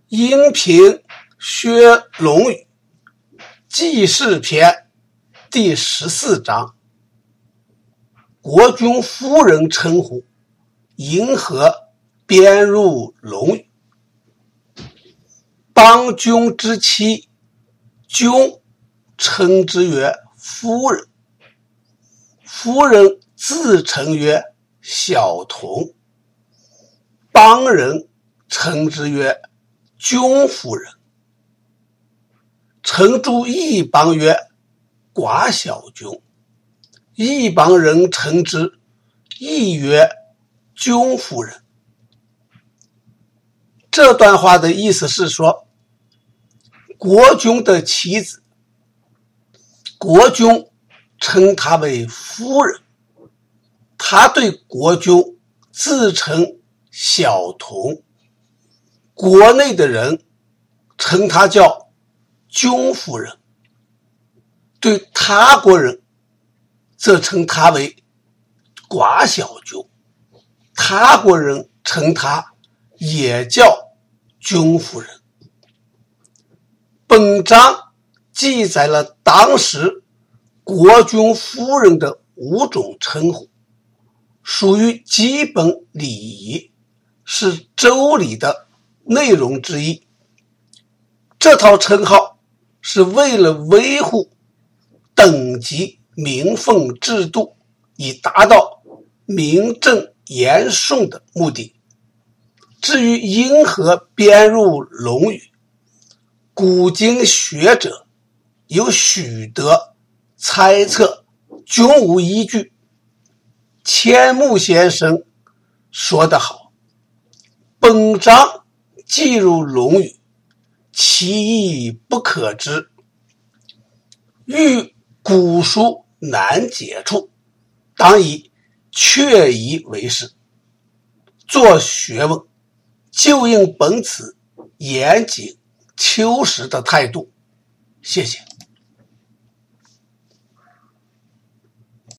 音频学论语记事篇第14章，国君夫人称呼，因何编入论语？邦君之妻，君称之曰夫人，夫人自称曰小童，邦人称之曰君夫人，称诸异邦曰寡小君，异邦人称之亦曰君夫人。这段话的意思是说，国君的妻子，国君称她为夫人，他对国君自称小童，国内的人称他叫君夫人，对他国人则称他为寡小君，他国人称他也叫君夫人。本章记载了当时国君夫人的5种称呼，属于基本礼仪，是周礼的内容之一。这套称号是为了维护等级名分制度，以达到名正言顺的目的。至于因何编入论语，古今学者有许多猜测，均无依据。钱穆先生说得好，本章记入论语，其意不可知，欲古书难解处，当以确疑为是。做学问就应本此严谨求实的态度。谢谢。